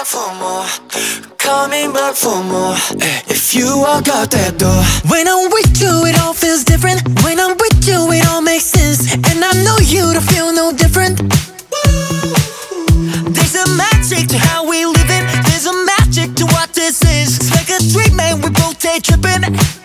for more, coming back for more. If you walk out that door, when I'm with you it all feels different. When I'm with you it all makes sense, and I know you don't feel no different. There's a magic to how we live it. There's a magic to what this is. It's like a dream and we both take tripping.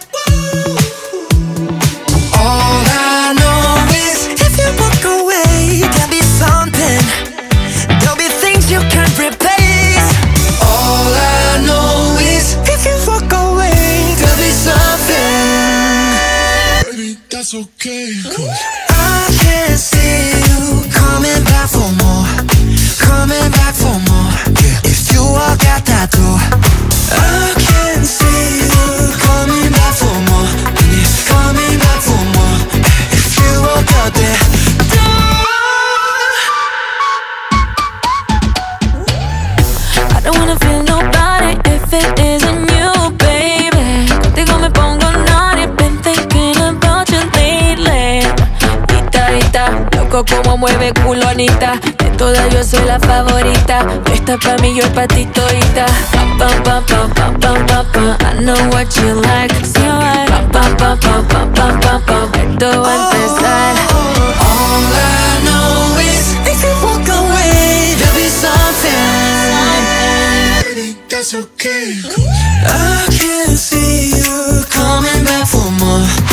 All I know is if you walk away, there'll be something. There'll be things you can't replace. All I know is if you walk away, there'll be something. Baby, that's okay. I can see you coming back for more, coming back for more. If you walk out that door, I can see you coming back for more, coming back for more. If you walk out that door, I don't wanna feel nobody if it isn't you, baby. Contigo me pongo naughty, been thinking about you lately. Ita, loco como mueve culo Anita. De todas yo soy la favorita. Esta pa' mí, yo pa' ti todita. Pa, pa, pa, pa, pa, pa, pa. I know what you like. Sí, pa, pa, pa, pa, pa, pa, pa. Esto va a empezar. all I know is if you walk away, there'll be something. Baby, that's okay. I can see you coming back for more,